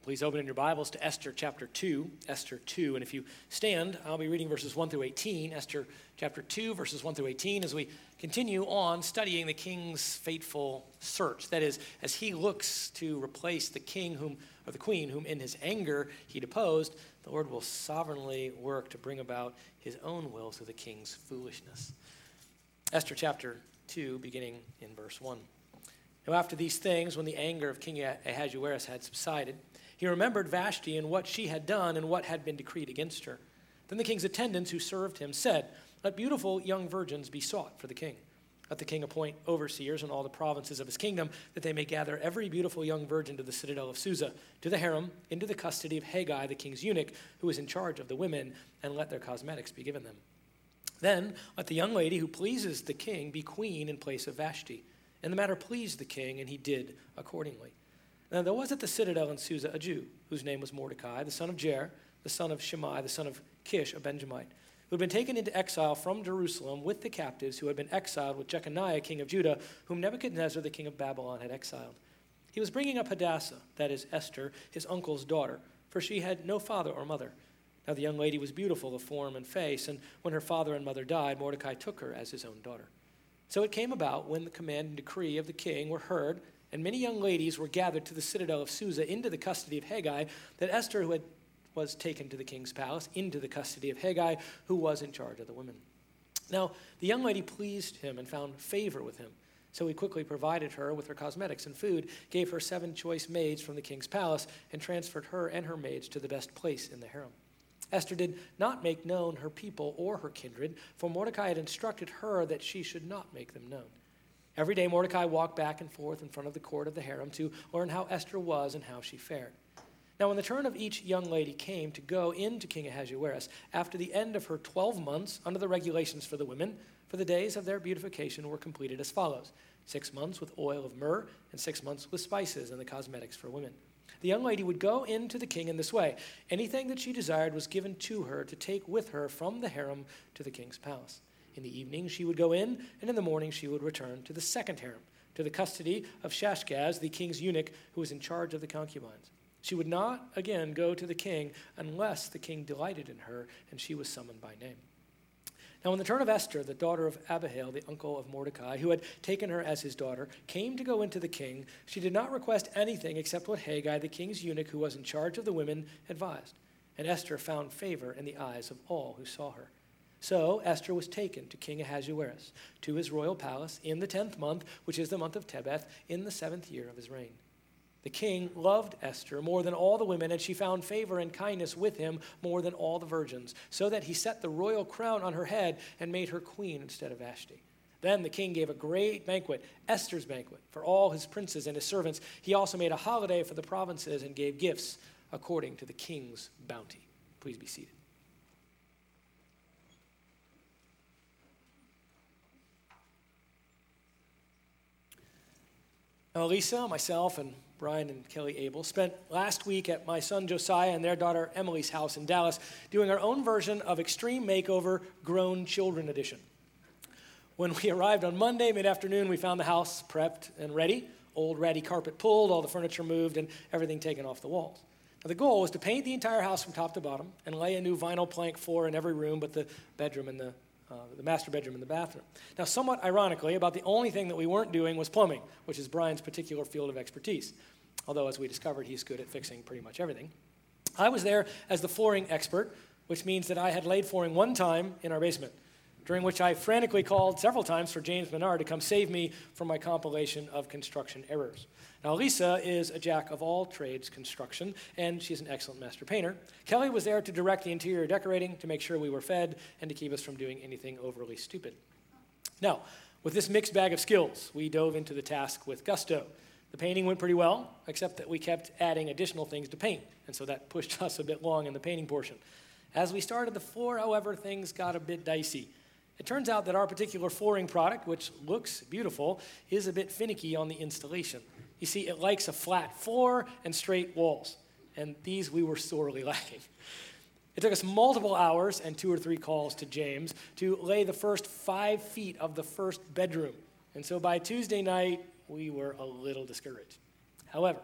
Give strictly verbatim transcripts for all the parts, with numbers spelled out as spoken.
Please open in your Bibles to Esther chapter two, Esther two. And if you stand, I'll be reading verses one through eighteen, Esther chapter two, verses one through eighteen, as we continue on studying the king's fateful search. That is, as he looks to replace the king whom, or the queen whom in his anger he deposed, the Lord will sovereignly work to bring about his own will through the king's foolishness. Esther chapter two, beginning in verse one. Now after these things, when the anger of King Ahasuerus had subsided, he remembered Vashti and what she had done and what had been decreed against her. Then the king's attendants who served him said, "Let beautiful young virgins be sought for the king. Let the king appoint overseers in all the provinces of his kingdom, that they may gather every beautiful young virgin to the citadel of Susa, to the harem, into the custody of Haggai, the king's eunuch, who is in charge of the women, and let their cosmetics be given them. Then let the young lady who pleases the king be queen in place of Vashti." And the matter pleased the king, and he did accordingly. Now there was at the citadel in Susa a Jew, whose name was Mordecai, the son of Jair, the son of Shimei, the son of Kish, a Benjamite, who had been taken into exile from Jerusalem with the captives who had been exiled with Jeconiah, king of Judah, whom Nebuchadnezzar, the king of Babylon, had exiled. He was bringing up Hadassah, that is Esther, his uncle's daughter, for she had no father or mother. Now the young lady was beautiful of form and face, and when her father and mother died, Mordecai took her as his own daughter. So it came about, when the command and decree of the king were heard, and many young ladies were gathered to the citadel of Susa into the custody of Haggai, that Esther, who had, was taken to the king's palace, into the custody of Haggai, who was in charge of the women. Now the young lady pleased him and found favor with him. So he quickly provided her with her cosmetics and food, gave her seven choice maids from the king's palace, and transferred her and her maids to the best place in the harem. Esther did not make known her people or her kindred, for Mordecai had instructed her that she should not make them known. Every day Mordecai walked back and forth in front of the court of the harem to learn how Esther was and how she fared. Now when the turn of each young lady came to go in to King Ahasuerus, after the end of her twelve months under the regulations for the women, for the days of their beautification were completed as follows: six months with oil of myrrh, and six months with spices and the cosmetics for women. The young lady would go in to the king in this way. Anything that she desired was given to her to take with her from the harem to the king's palace. In the evening she would go in, and in the morning she would return to the second harem, to the custody of Shashgaz, the king's eunuch, who was in charge of the concubines. She would not again go to the king unless the king delighted in her, and she was summoned by name. Now when the turn of Esther, the daughter of Abihail, the uncle of Mordecai, who had taken her as his daughter, came to go into the king, she did not request anything except what Haggai, the king's eunuch, who was in charge of the women, advised. And Esther found favor in the eyes of all who saw her. So Esther was taken to King Ahasuerus, to his royal palace, in the tenth month, which is the month of Tebeth, in the seventh year of his reign. The king loved Esther more than all the women, and she found favor and kindness with him more than all the virgins, so that he set the royal crown on her head and made her queen instead of Vashti. Then the king gave a great banquet, Esther's banquet, for all his princes and his servants. He also made a holiday for the provinces and gave gifts according to the king's bounty. Please be seated. Now, Elisa, myself, and Brian and Kelly Abel spent last week at my son Josiah and their daughter Emily's house in Dallas doing our own version of Extreme Makeover Grown Children Edition. When we arrived on Monday mid-afternoon, we found the house prepped and ready, old ratty carpet pulled, all the furniture moved, and everything taken off the walls. Now, the goal was to paint the entire house from top to bottom and lay a new vinyl plank floor in every room but the bedroom and the Uh, the master bedroom and the bathroom. Now, somewhat ironically, about the only thing that we weren't doing was plumbing, which is Brian's particular field of expertise. Although, as we discovered, he's good at fixing pretty much everything. I was there as the flooring expert, which means that I had laid flooring one time in our basement, during which I frantically called several times for James Menard to come save me from my compilation of construction errors. Now, Lisa is a jack of all trades construction, and she's an excellent master painter. Kelly was there to direct the interior decorating, to make sure we were fed, and to keep us from doing anything overly stupid. Now, with this mixed bag of skills, we dove into the task with gusto. The painting went pretty well, except that we kept adding additional things to paint, and so that pushed us a bit long in the painting portion. As we started the floor, however, things got a bit dicey. It turns out that our particular flooring product, which looks beautiful, is a bit finicky on the installation. You see, it likes a flat floor and straight walls, and these we were sorely lacking. It took us multiple hours and two or three calls to James to lay the first five feet of the first bedroom, and so by Tuesday night, we were a little discouraged. However,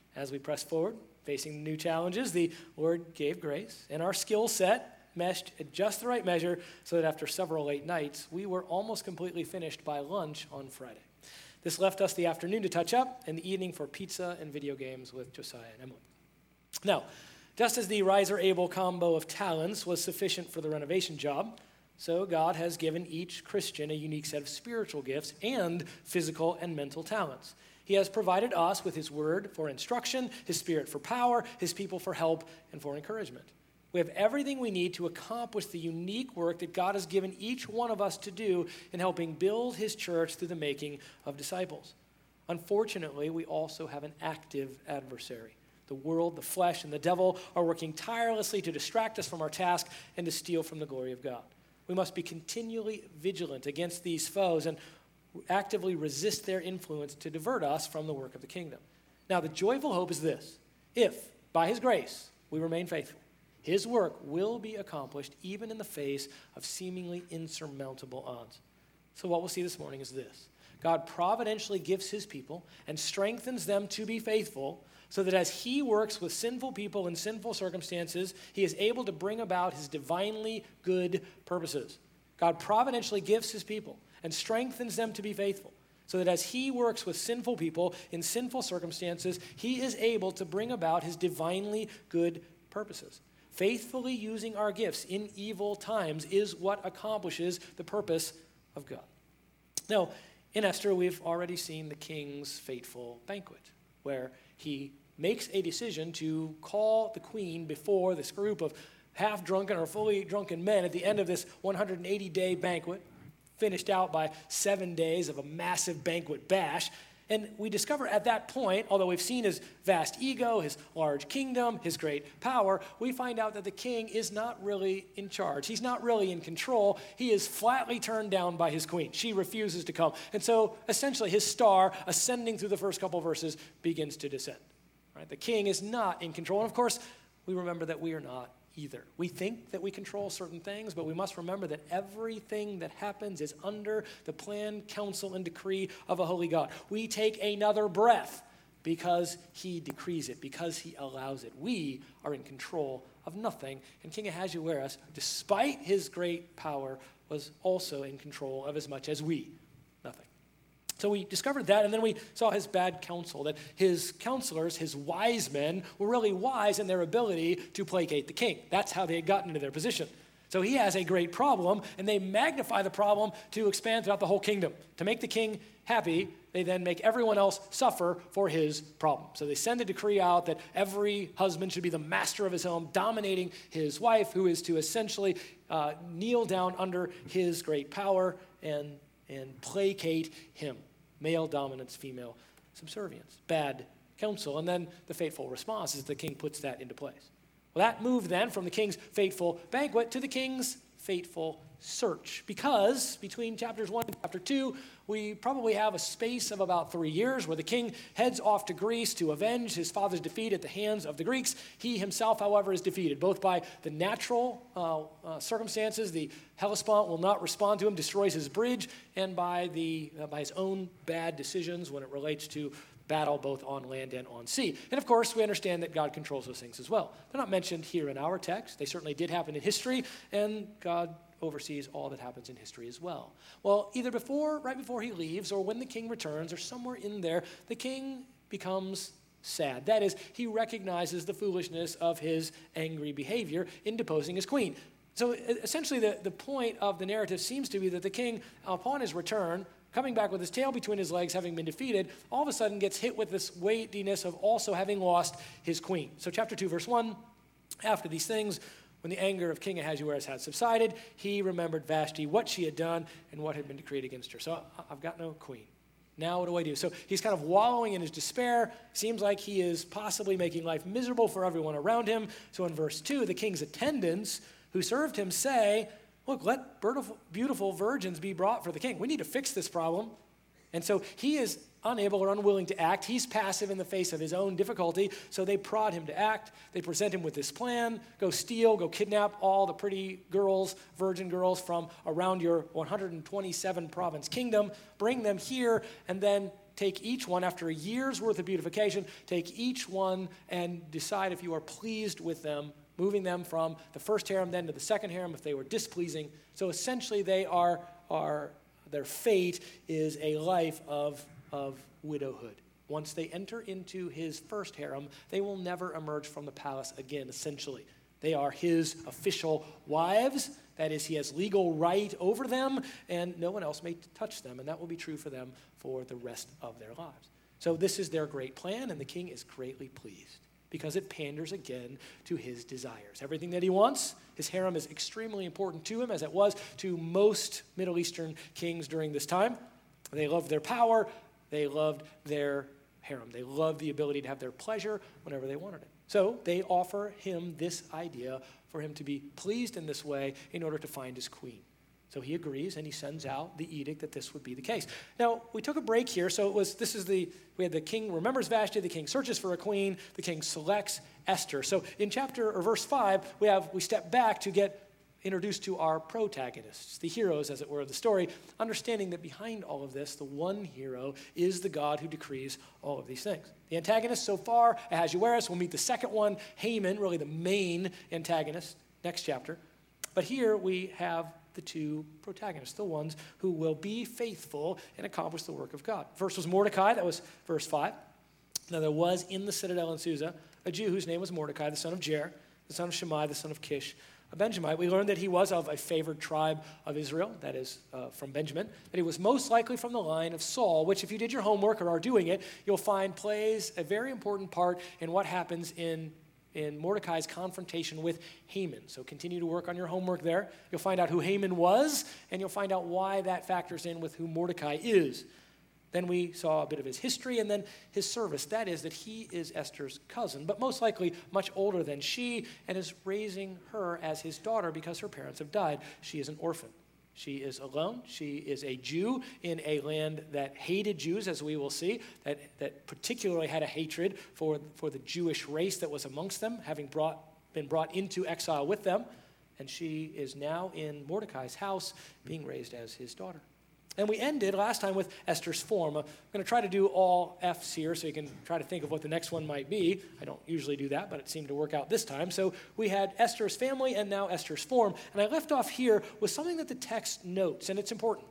As we press forward, facing new challenges, the Lord gave grace, and our skill set meshed at just the right measure so that after several late nights, we were almost completely finished by lunch on Friday. This left us the afternoon to touch up and the evening for pizza and video games with Josiah and Emily. Now, just as the riser-able combo of talents was sufficient for the renovation job, so God has given each Christian a unique set of spiritual gifts and physical and mental talents. He has provided us with his word for instruction, his spirit for power, his people for help, and for encouragement. We have everything we need to accomplish the unique work that God has given each one of us to do in helping build his church through the making of disciples. Unfortunately, we also have an active adversary. The world, the flesh, and the devil are working tirelessly to distract us from our task and to steal from the glory of God. We must be continually vigilant against these foes and actively resist their influence to divert us from the work of the kingdom. Now, the joyful hope is this: if, by his grace, we remain faithful, his work will be accomplished even in the face of seemingly insurmountable odds. So what we'll see this morning is this: God providentially gives his people and strengthens them to be faithful, so that as he works with sinful people in sinful circumstances, he is able to bring about his divinely good purposes. God providentially gives his people and strengthens them to be faithful, so that as he works with sinful people in sinful circumstances, he is able to bring about his divinely good purposes. Faithfully using our gifts in evil times is what accomplishes the purpose of God. Now, in Esther, we've already seen the king's fateful banquet, where he makes a decision to call the queen before this group of half-drunken or fully drunken men at the end of this one hundred eighty day banquet, finished out by seven days of a massive banquet bash. And we discover at that point, although we've seen his vast ego, his large kingdom, his great power, we find out that the king is not really in charge. He's not really in control. He is flatly turned down by his queen. She refuses to come. And so essentially his star, ascending through the first couple verses, begins to descend. Right? The king is not in control. And of course, we remember that we are not either. We think that we control certain things, but we must remember that everything that happens is under the plan, counsel, and decree of a holy God. We take another breath because he decrees it, because he allows it. We are in control of nothing. And King Ahasuerus, despite his great power, was also in control of as much as we, nothing. So we discovered that, and then we saw his bad counsel, that his counselors, his wise men, were really wise in their ability to placate the king. That's how they had gotten into their position. So he has a great problem, and they magnify the problem to expand throughout the whole kingdom. To make the king happy, they then make everyone else suffer for his problem. So they send a decree out that every husband should be the master of his home, dominating his wife, who is to essentially uh, kneel down under his great power and, and placate him. Male dominance, female subservience. Bad counsel. And then the fateful response is the king puts that into place. Well, that moved then from the king's fateful banquet to the king's fateful search. Because between chapters one and chapter two, we probably have a space of about three years where the king heads off to Greece to avenge his father's defeat at the hands of the Greeks. He himself, however, is defeated, both by the natural uh, uh, circumstances. The Hellespont will not respond to him, destroys his bridge, and by, the, uh, by his own bad decisions when it relates to battle both on land and on sea. And of course, we understand that God controls those things as well. They're not mentioned here in our text. They certainly did happen in history, and God oversees all that happens in history as well. Well, either before, right before he leaves, or when the king returns, or somewhere in there, the king becomes sad. That is, he recognizes the foolishness of his angry behavior in deposing his queen. So essentially, the, the point of the narrative seems to be that the king, upon his return, coming back with his tail between his legs, having been defeated, all of a sudden gets hit with this weightiness of also having lost his queen. So chapter two, verse one, after these things, when the anger of King Ahasuerus had subsided, he remembered Vashti, what she had done, and what had been decreed against her. So I've got no queen. Now what do I do? So he's kind of wallowing in his despair. Seems like he is possibly making life miserable for everyone around him. So in verse two, the king's attendants who served him say, look, let beautiful, beautiful virgins be brought for the king. We need to fix this problem. And so he is unable or unwilling to act. He's passive in the face of his own difficulty. So they prod him to act. They present him with this plan. Go steal, go kidnap all the pretty girls, virgin girls from around your one hundred twenty-seven province kingdom. Bring them here and then take each one after a year's worth of beautification, take each one and decide if you are pleased with them, moving them from the first harem then to the second harem if they were displeasing. So essentially they are, are their fate is a life of, of widowhood. Once they enter into his first harem, they will never emerge from the palace again, essentially. They are his official wives. That is, he has legal right over them, and no one else may touch them. And that will be true for them for the rest of their lives. So this is their great plan, and the king is greatly pleased because it panders again to his desires. Everything that he wants, his harem is extremely important to him, as it was to most Middle Eastern kings during this time. They loved their power. They loved their harem. They loved the ability to have their pleasure whenever they wanted it. So they offer him this idea for him to be pleased in this way in order to find his queen. So he agrees, and he sends out the edict that this would be the case. Now, we took a break here. So it was, this is the, we had the king remembers Vashti, the king searches for a queen, the king selects Esther. So in chapter, or verse five, we have, we step back to get introduced to our protagonists, the heroes, as it were, of the story, understanding that behind all of this, the one hero is the God who decrees all of these things. The antagonist so far, Ahasuerus, we'll meet the second one, Haman, really the main antagonist, next chapter. But here we have the two protagonists, the ones who will be faithful and accomplish the work of God. First was Mordecai, that was verse five. Now there was in the citadel in Susa a Jew whose name was Mordecai, the son of Jair, the son of Shimei, the son of Kish, a Benjamite. We learned that he was of a favored tribe of Israel, that is uh, from Benjamin, that he was most likely from the line of Saul, which if you did your homework or are doing it, you'll find plays a very important part in what happens in, in Mordecai's confrontation with Haman. So continue to work on your homework there. You'll find out who Haman was, and you'll find out why that factors in with who Mordecai is. Then we saw a bit of his history and then his service. That is that he is Esther's cousin, but most likely much older than she, and is raising her as his daughter because her parents have died. She is an orphan. She is alone. She is a Jew in a land that hated Jews, as we will see, that, that particularly had a hatred for, for the Jewish race that was amongst them, having brought, been brought into exile with them. And she is now in Mordecai's house being raised as his daughter. And we ended last time with Esther's form. I'm going to try to do all F's here so you can try to think of what the next one might be. I don't usually do that, but it seemed to work out this time. So we had Esther's family and now Esther's form. And I left off here with something that the text notes, and it's important.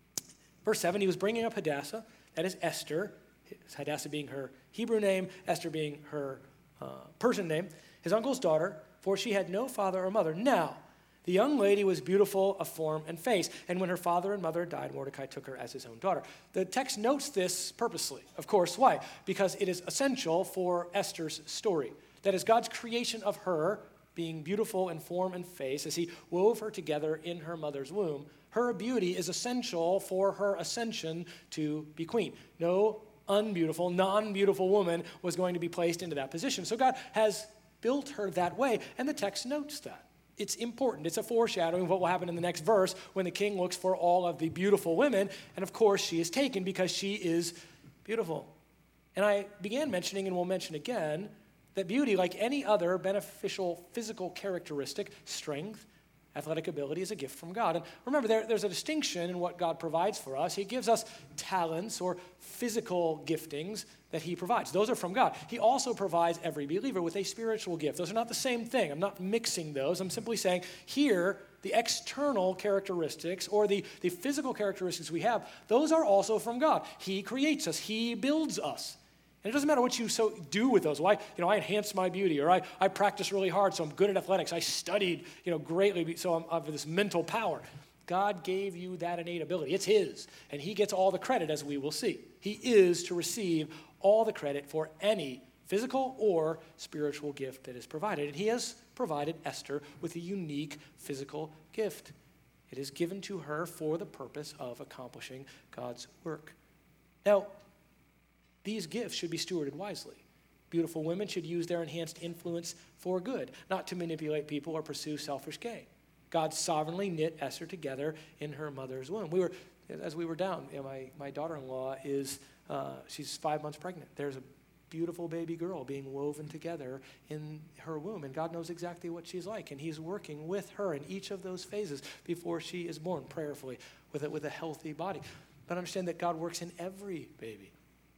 Verse seven, he was bringing up Hadassah, that is Esther, Hadassah being her Hebrew name, Esther being her uh, Persian name, his uncle's daughter, for she had no father or mother. Now, the young lady was beautiful of form and face, and when her father and mother died, Mordecai took her as his own daughter. The text notes this purposely. Of course, why? Because it is essential for Esther's story. That is God's creation of her being beautiful in form and face as he wove her together in her mother's womb. Her beauty is essential for her ascension to be queen. No unbeautiful, non-beautiful woman was going to be placed into that position. So God has built her that way, and the text notes that. It's important. It's a foreshadowing of what will happen in the next verse when the king looks for all of the beautiful women. And of course, she is taken because she is beautiful. And I began mentioning, and will mention again, that beauty, like any other beneficial physical characteristic, strength, athletic ability, is a gift from God. And remember, there, there's a distinction in what God provides for us. He gives us talents or physical giftings that he provides. Those are from God. He also provides every believer with a spiritual gift. Those are not the same thing. I'm not mixing those. I'm simply saying here, the external characteristics or the, the physical characteristics we have, those are also from God. He creates us. He builds us. And it doesn't matter what you so do with those. Well, I, you know, I enhance my beauty, or I, I practice really hard, so I'm good at athletics. I studied, you know, greatly, so I'm, I have this mental power. God gave you that innate ability. It's his, and he gets all the credit, as we will see. He is to receive all the credit for any physical or spiritual gift that is provided. And he has provided Esther with a unique physical gift. It is given to her for the purpose of accomplishing God's work. Now, these gifts should be stewarded wisely. Beautiful women should use their enhanced influence for good, not to manipulate people or pursue selfish gain. God sovereignly knit Esther together in her mother's womb. We were, as we were down, you know, my, my daughter-in-law is, uh, she's five months pregnant. There's a beautiful baby girl being woven together in her womb, and God knows exactly what she's like, and he's working with her in each of those phases before she is born, prayerfully, with a, with a healthy body. But understand that God works in every baby.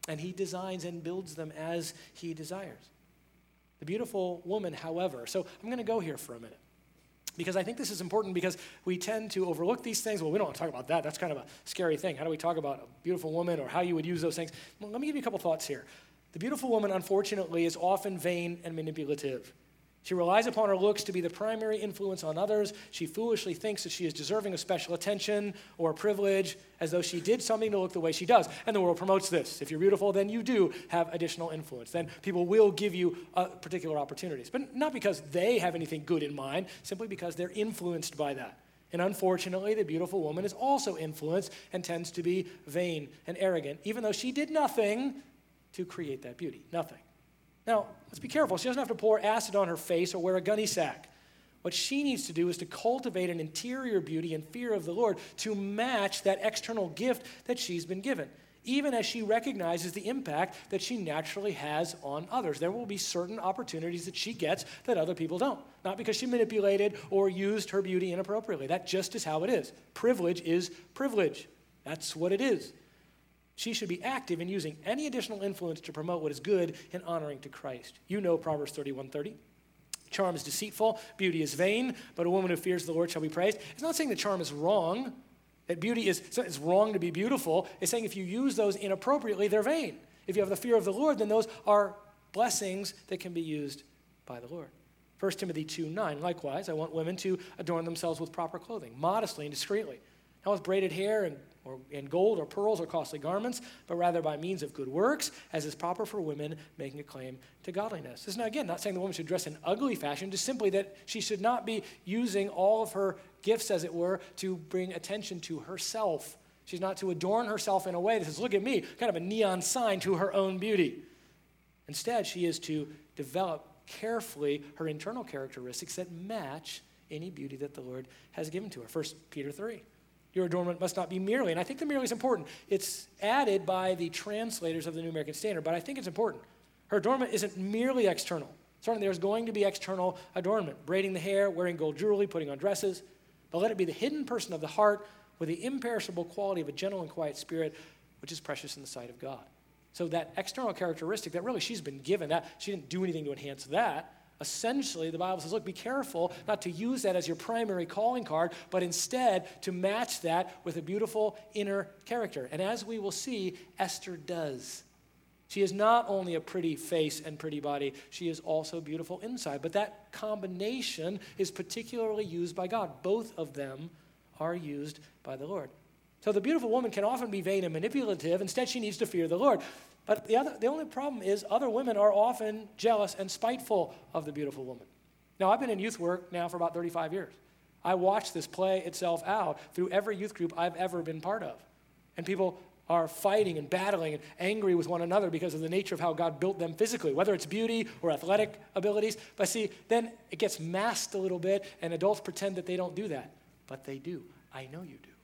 and he designs and builds them as he desires. The beautiful woman, however, so I'm going to go here for a minute, because I think this is important because we tend to overlook these things. Well, we don't want to talk about that. That's kind of a scary thing. How do we talk about a beautiful woman or how you would use those things? Well, let me give you a couple thoughts here. The beautiful woman, unfortunately, is often vain and manipulative. She relies upon her looks to be the primary influence on others. She foolishly thinks that she is deserving of special attention or privilege, as though she did something to look the way she does. And the world promotes this. If you're beautiful, then you do have additional influence. Then people will give you uh, particular opportunities. But not because they have anything good in mind, simply because they're influenced by that. And unfortunately, the beautiful woman is also influenced and tends to be vain and arrogant, even though she did nothing to create that beauty. Nothing. Now, let's be careful. She doesn't have to pour acid on her face or wear a gunny sack. What she needs to do is to cultivate an interior beauty and fear of the Lord to match that external gift that she's been given, even as she recognizes the impact that she naturally has on others. There will be certain opportunities that she gets that other people don't, not because she manipulated or used her beauty inappropriately. That just is how it is. Privilege is privilege. That's what it is. She should be active in using any additional influence to promote what is good and honoring to Christ. You know Proverbs thirty-one thirty. Charm is deceitful, beauty is vain, but a woman who fears the Lord shall be praised. It's not saying that charm is wrong, that beauty is it's wrong to be beautiful. It's saying if you use those inappropriately, they're vain. If you have the fear of the Lord, then those are blessings that can be used by the Lord. First Timothy two nine, likewise, I want women to adorn themselves with proper clothing, modestly and discreetly, not with braided hair and or in gold or pearls or costly garments, but rather by means of good works, as is proper for women making a claim to godliness. This is, not, again, not saying the woman should dress in ugly fashion, just simply that she should not be using all of her gifts, as it were, to bring attention to herself. She's not to adorn herself in a way that says, look at me, kind of a neon sign to her own beauty. Instead, she is to develop carefully her internal characteristics that match any beauty that the Lord has given to her. First Peter three. Your adornment must not be merely, and I think the merely is important. It's added by the translators of the New American Standard, but I think it's important. Her adornment isn't merely external. Certainly there's going to be external adornment, braiding the hair, wearing gold jewelry, putting on dresses, but let it be the hidden person of the heart with the imperishable quality of a gentle and quiet spirit, which is precious in the sight of God. So that external characteristic that really she's been given, that she didn't do anything to enhance that. Essentially, the Bible says, look, be careful not to use that as your primary calling card, but instead to match that with a beautiful inner character. And as we will see, Esther does. She is not only a pretty face and pretty body, she is also beautiful inside. But that combination is particularly used by God. Both of them are used by the Lord. So the beautiful woman can often be vain and manipulative. Instead, she needs to fear the Lord. But the other, the only problem is other women are often jealous and spiteful of the beautiful woman. Now, I've been in youth work now for about thirty-five years. I watched this play itself out through every youth group I've ever been part of. And people are fighting and battling and angry with one another because of the nature of how God built them physically, whether it's beauty or athletic abilities. But see, then it gets masked a little bit, and adults pretend that they don't do that. But they do. I know you do.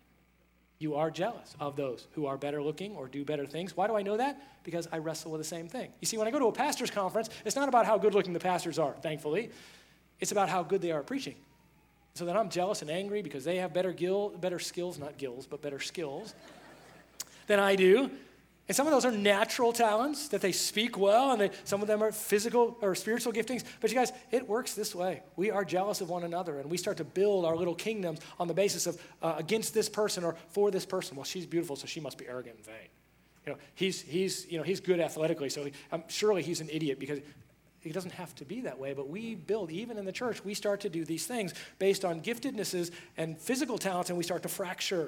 You are jealous of those who are better looking or do better things. Why do I know that? Because I wrestle with the same thing. You see, when I go to a pastor's conference, it's not about how good looking the pastors are, thankfully. It's about how good they are at preaching. So then I'm jealous and angry because they have better gil, better skills, not gills, but better skills than I do. And some of those are natural talents that they speak well, and they, some of them are physical or spiritual giftings. But you guys, it works this way. We are jealous of one another, and we start to build our little kingdoms on the basis of uh, against this person or for this person. Well, she's beautiful, so she must be arrogant and vain. You know, he's he's you know he's good athletically, so he, um, surely he's an idiot because it doesn't have to be that way. But we build, even in the church, we start to do these things based on giftednesses and physical talents, and we start to fracture.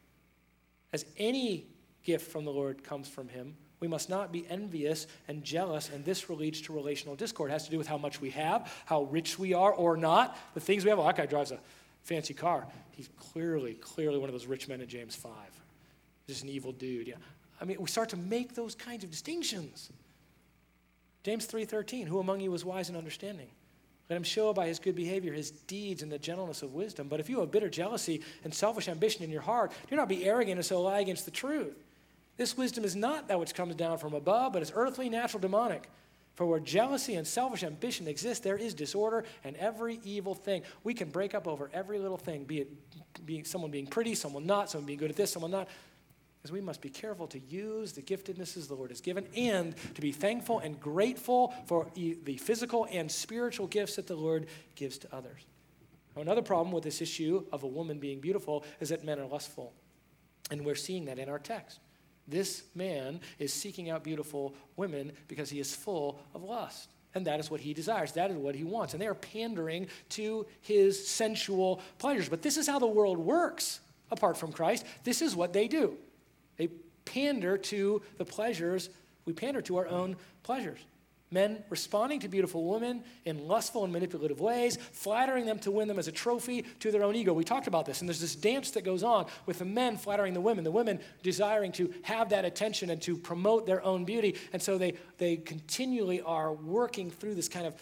As any gift from the Lord comes from him, we must not be envious and jealous, and this leads to relational discord. It has to do with how much we have, how rich we are or not, the things we have. Oh, that guy drives a fancy car. He's clearly, clearly one of those rich men in James five. Just an evil dude. Yeah. I mean, we start to make those kinds of distinctions. James three thirteen, who among you is wise and understanding? Let him show by his good behavior his deeds and the gentleness of wisdom. But if you have bitter jealousy and selfish ambition in your heart, do not be arrogant and so lie against the truth. This wisdom is not that which comes down from above, but is earthly, natural, demonic. For where jealousy and selfish ambition exist, there is disorder and every evil thing. We can break up over every little thing, be it being someone being pretty, someone not, someone being good at this, someone not. Because we must be careful to use the giftednesses the Lord has given and to be thankful and grateful for the physical and spiritual gifts that the Lord gives to others. Now, another problem with this issue of a woman being beautiful is that men are lustful. And we're seeing that in our text. This man is seeking out beautiful women because he is full of lust. And that is what he desires. That is what he wants. And they are pandering to his sensual pleasures. But this is how the world works apart from Christ. This is what they do. They pander to the pleasures. We pander to our own pleasures. Men responding to beautiful women in lustful and manipulative ways, flattering them to win them as a trophy to their own ego. We talked about this, and there's this dance that goes on with the men flattering the women, the women desiring to have that attention and to promote their own beauty. And so they, they continually are working through this kind of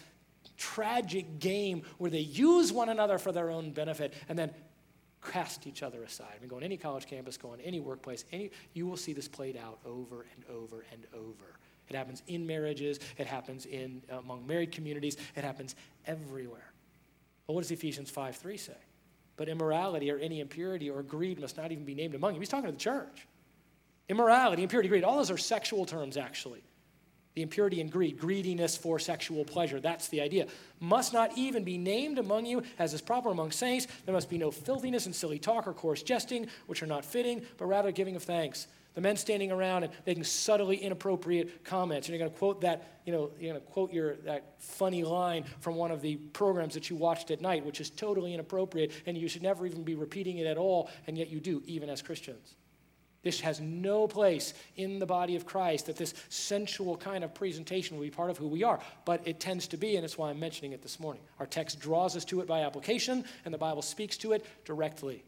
tragic game where they use one another for their own benefit and then cast each other aside. I mean, go on any college campus, go on any workplace, any, you will see this played out over and over and over. It happens in marriages. It happens in uh, among married communities. It happens everywhere. But what does Ephesians five three say? But immorality or any impurity or greed must not even be named among you. He's talking to the church. Immorality, impurity, greed, all those are sexual terms, actually. The impurity and greed, greediness for sexual pleasure, that's the idea. Must not even be named among you as is proper among saints. There must be no filthiness and silly talk or coarse jesting, which are not fitting, but rather giving of thanks. The men standing around and making subtly inappropriate comments. And you're going to quote that, you know, you're going to quote your that funny line from one of the programs that you watched at night, which is totally inappropriate, and you should never even be repeating it at all, and yet you do, even as Christians. This has no place in the body of Christ, that this sensual kind of presentation will be part of who we are. But it tends to be, and that's why I'm mentioning it this morning. Our text draws us to it by application, and the Bible speaks to it directly.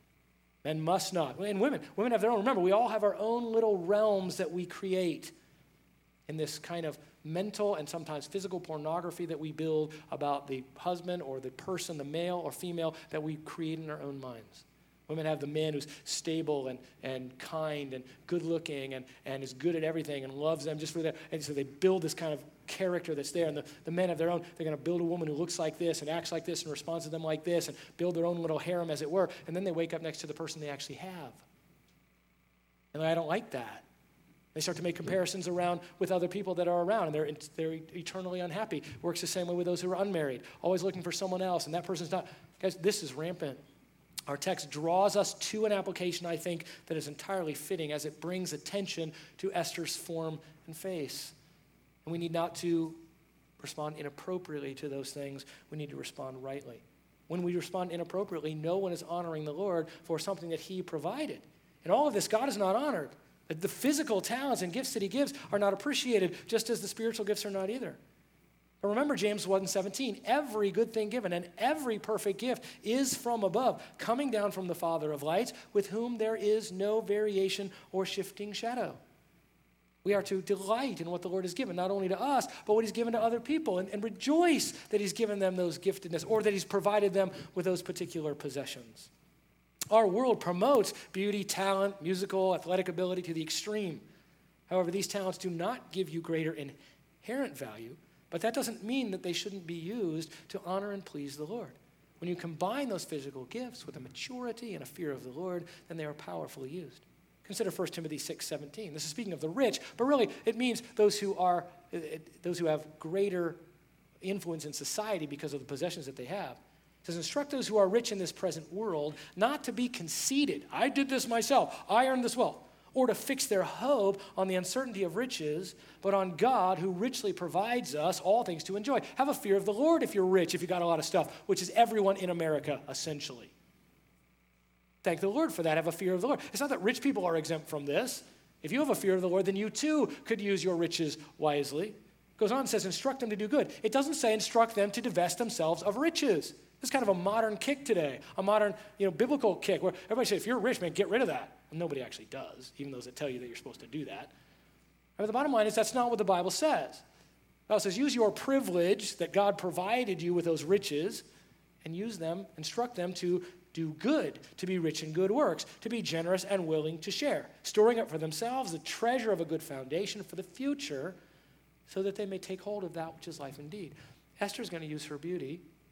Men must not. And women. Women have their own. Remember, we all have our own little realms that we create in this kind of mental and sometimes physical pornography that we build about the husband or the person, the male or female, that we create in our own minds. Women have the man who's stable and, and kind and good-looking and, and is good at everything and loves them just for that. And so they build this kind of character that's there. And the, the men have their own. They're going to build a woman who looks like this and acts like this and responds to them like this and build their own little harem, as it were. And then they wake up next to the person they actually have. And I don't like that. They start to make comparisons around with other people that are around, and they're, they're eternally unhappy. Works the same way with those who are unmarried, always looking for someone else, and that person's not. Guys, this is rampant. Our text draws us to an application, I think, that is entirely fitting as it brings attention to Esther's form and face. And we need not to respond inappropriately to those things. We need to respond rightly. When we respond inappropriately, no one is honoring the Lord for something that he provided. In all of this, God is not honored. The physical talents and gifts that he gives are not appreciated, just as the spiritual gifts are not either. But remember James one seventeen, every good thing given and every perfect gift is from above, coming down from the Father of lights, with whom there is no variation or shifting shadow. We are to delight in what the Lord has given, not only to us, but what he's given to other people, and, and rejoice that he's given them those giftedness, or that he's provided them with those particular possessions. Our world promotes beauty, talent, musical, athletic ability to the extreme. However, these talents do not give you greater inherent value, but that doesn't mean that they shouldn't be used to honor and please the Lord. When you combine those physical gifts with a maturity and a fear of the Lord, then they are powerfully used. Consider First Timothy six seventeen. This is speaking of the rich, but really it means those who are those who have greater influence in society because of the possessions that they have. It says, instruct those who are rich in this present world not to be conceited. I did this myself. I earned this wealth. Or to fix their hope on the uncertainty of riches, but on God who richly provides us all things to enjoy. Have a fear of the Lord if you're rich, if you got a lot of stuff, which is everyone in America, essentially. Thank the Lord for that. Have a fear of the Lord. It's not that rich people are exempt from this. If you have a fear of the Lord, then you too could use your riches wisely. It goes on and says, instruct them to do good. It doesn't say instruct them to divest themselves of riches. This is kind of a modern kick today, a modern, you know, biblical kick where everybody says, if you're rich, man, get rid of that. And nobody actually does, even those that tell you that you're supposed to do that. But the bottom line is that's not what the Bible says. The Bible says use your privilege that God provided you with those riches and use them, instruct them to do good, to be rich in good works, to be generous and willing to share, storing up for themselves the treasure of a good foundation for the future so that they may take hold of that which is life indeed. Esther's going to use her beauty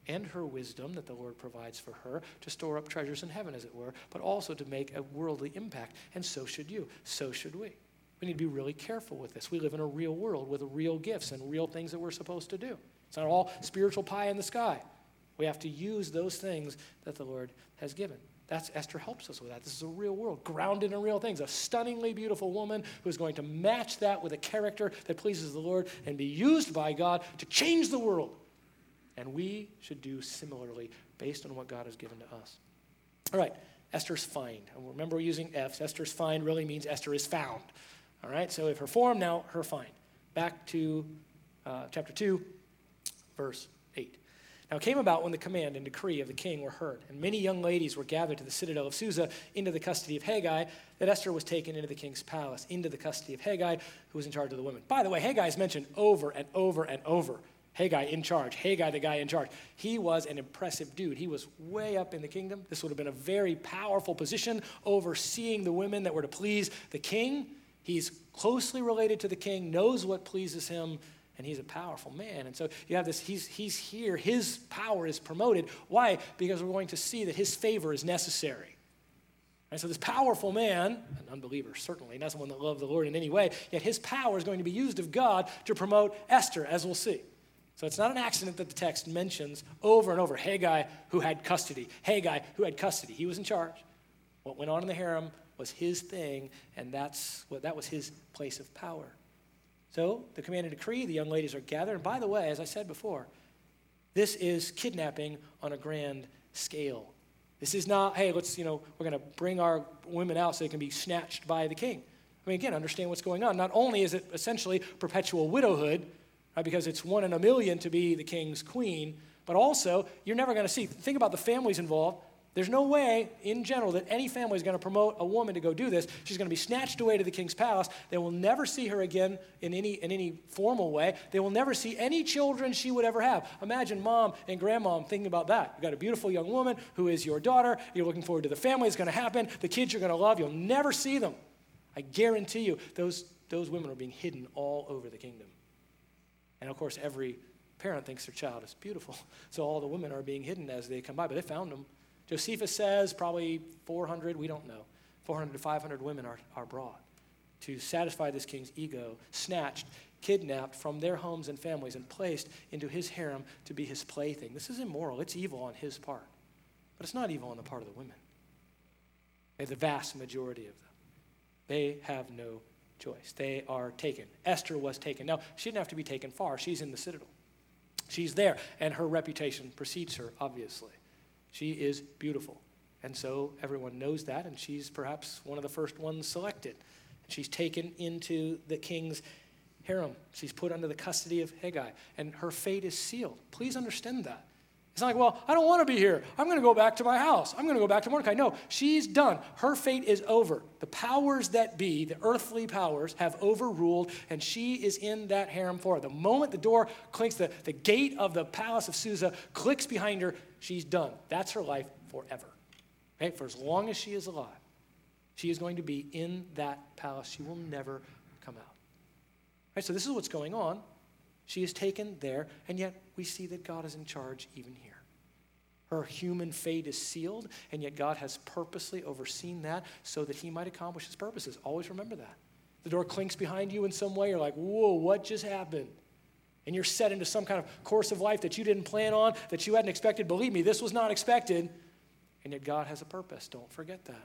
and her wisdom that the Lord provides for her to store up treasures in heaven, as it were, but also to make a worldly impact. And so should you. So should we. We need to be really careful with this. We live in a real world with real gifts and real things that we're supposed to do. It's not all spiritual pie in the sky. We have to use those things that the Lord has given. That's Esther helps us with that. This is a real world, grounded in real things. A stunningly beautiful woman who is going to match that with a character that pleases the Lord and be used by God to change the world. And we should do similarly based on what God has given to us. All right, Esther's find. And remember, we're using F's. Esther's find really means Esther is found. All right, so if her form, now her find. Back to uh, chapter two, verse eight. Now it came about when the command and decree of the king were heard, and many young ladies were gathered to the citadel of Susa into the custody of Haggai, that Esther was taken into the king's palace, into the custody of Haggai, who was in charge of the women. By the way, Haggai is mentioned over and over and over. Haggai in charge. Haggai, the guy in charge. He was an impressive dude. He was way up in the kingdom. This would have been a very powerful position, overseeing the women that were to please the king. He's closely related to the king, knows what pleases him, and he's a powerful man. And so you have this, he's, he's here, his power is promoted. Why? Because we're going to see that his favor is necessary. And so this powerful man, an unbeliever certainly, not someone that loved the Lord in any way, yet his power is going to be used of God to promote Esther, as we'll see. So it's not an accident that the text mentions over and over Haggai who had custody. Haggai who had custody. He was in charge. What went on in the harem was his thing, and that's what that was his place of power. So the command and decree, the young ladies are gathered. And by the way, as I said before, this is kidnapping on a grand scale. This is not, hey, let's, you know, we're going to bring our women out so they can be snatched by the king. I mean, again, understand what's going on. Not only is it essentially perpetual widowhood, right, because it's one in a million to be the king's queen, but also you're never going to see, think about the families involved. There's no way, in general, that any family is going to promote a woman to go do this. She's going to be snatched away to the king's palace. They will never see her again in any, in any formal way. They will never see any children she would ever have. Imagine mom and grandmom thinking about that. You've got a beautiful young woman who is your daughter. You're looking forward to the family. It's going to happen. The kids you're going to love. You'll never see them. I guarantee you, those, those women are being hidden all over the kingdom. And, of course, every parent thinks their child is beautiful. So all the women are being hidden as they come by, but they found them. Josephus says probably four hundred, we don't know, four hundred to five hundred women are, are brought to satisfy this king's ego, snatched, kidnapped from their homes and families and placed into his harem to be his plaything. This is immoral. It's evil on his part. But it's not evil on the part of the women. They're the vast majority of them. They have no choice. They are taken. Esther was taken. Now, she didn't have to be taken far. She's in the citadel. She's there, and her reputation precedes her, obviously. She is beautiful. And so everyone knows that, and she's perhaps one of the first ones selected. She's taken into the king's harem. She's put under the custody of Haggai, and her fate is sealed. Please understand that. It's not like, well, I don't want to be here. I'm going to go back to my house. I'm going to go back to Mordecai. No, she's done. Her fate is over. The powers that be, the earthly powers, have overruled, and she is in that harem for her. The moment the door clinks, the, the gate of the palace of Susa clicks behind her, she's done. That's her life forever. Okay? For as long as she is alive, she is going to be in that palace. She will never come out. Right, so this is what's going on. She is taken there, and yet we see that God is in charge even here. Her human fate is sealed, and yet God has purposely overseen that so that he might accomplish his purposes. Always remember that. The door clinks behind you in some way. You're like, whoa, what just happened? And you're set into some kind of course of life that you didn't plan on, that you hadn't expected. Believe me, this was not expected. And yet God has a purpose. Don't forget that.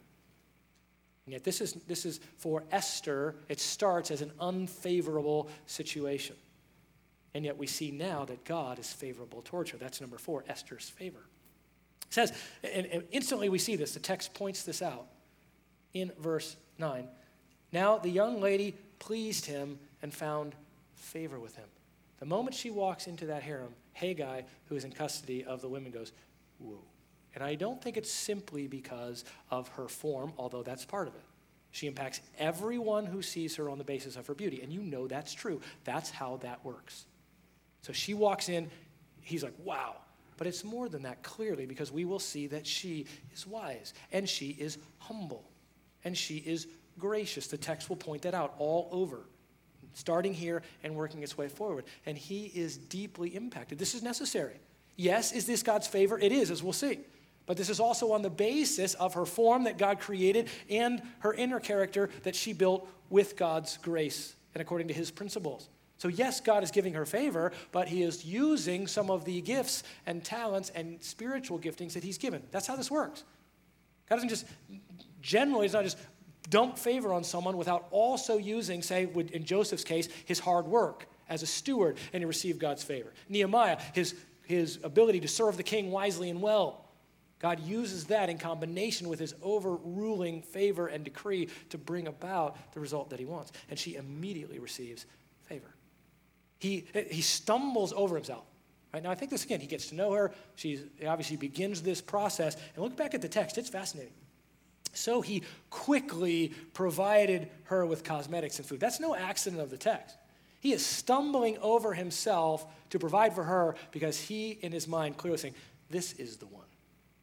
And yet this is, this is for Esther, it starts as an unfavorable situation. And yet we see now that God is favorable towards her. That's number four, Esther's favor. It says, and, and instantly we see this, the text points this out in verse nine. Now the young lady pleased him and found favor with him. The moment she walks into that harem, Haggai, who is in custody of the women, goes, whoa. And I don't think it's simply because of her form, although that's part of it. She impacts everyone who sees her on the basis of her beauty. And you know that's true. That's how that works. So she walks in, he's like, wow. But it's more than that, clearly, because we will see that she is wise, and she is humble, and she is gracious. The text will point that out all over, starting here and working its way forward. And he is deeply impacted. This is necessary. Yes, is this God's favor? It is, as we'll see. But this is also on the basis of her form that God created and her inner character that she built with God's grace and according to his principles. So yes, God is giving her favor, but he is using some of the gifts and talents and spiritual giftings that he's given. That's how this works. God doesn't just, generally, it's not just dump favor on someone without also using, say, in Joseph's case, his hard work as a steward, and he received God's favor. Nehemiah, his, his ability to serve the king wisely and well. God uses that in combination with his overruling favor and decree to bring about the result that he wants. And she immediately receives favor. He, he stumbles over himself. Right? Now, I think this, again, he gets to know her. She obviously begins this process. And look back at the text. It's fascinating. So he quickly provided her with cosmetics and food. That's no accident of the text. He is stumbling over himself to provide for her because he, in his mind, clearly saying, this is the one.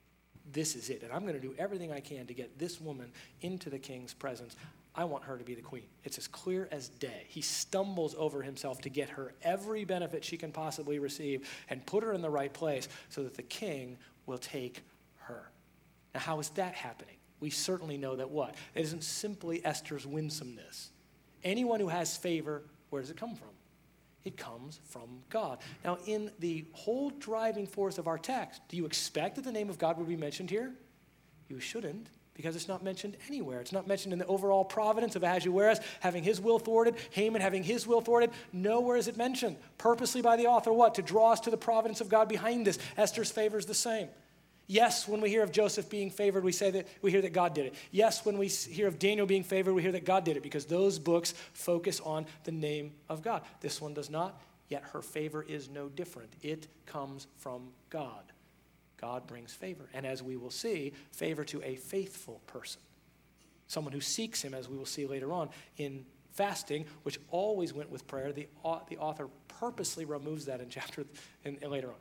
This is it. And I'm going to do everything I can to get this woman into the king's presence. I want her to be the queen. It's as clear as day. He stumbles over himself to get her every benefit she can possibly receive and put her in the right place so that the king will take her. Now, how is that happening? We certainly know that what? It isn't simply Esther's winsomeness. Anyone who has favor, where does it come from? It comes from God. Now, in the whole driving force of our text, do you expect that the name of God would be mentioned here? You shouldn't, because it's not mentioned anywhere. It's not mentioned in the overall providence of Ahasuerus having his will thwarted, Haman having his will thwarted. Nowhere is it mentioned. Purposely by the author, what? To draw us to the providence of God behind this. Esther's favor is the same. Yes, when we hear of Joseph being favored, we say that we hear that God did it. Yes, when we hear of Daniel being favored, we hear that God did it because those books focus on the name of God. This one does not, yet her favor is no different. It comes from God. God brings favor. And as we will see, favor to a faithful person. Someone who seeks him, as we will see later on, in fasting, which always went with prayer. The, the author purposely removes that in chapter in, in later on.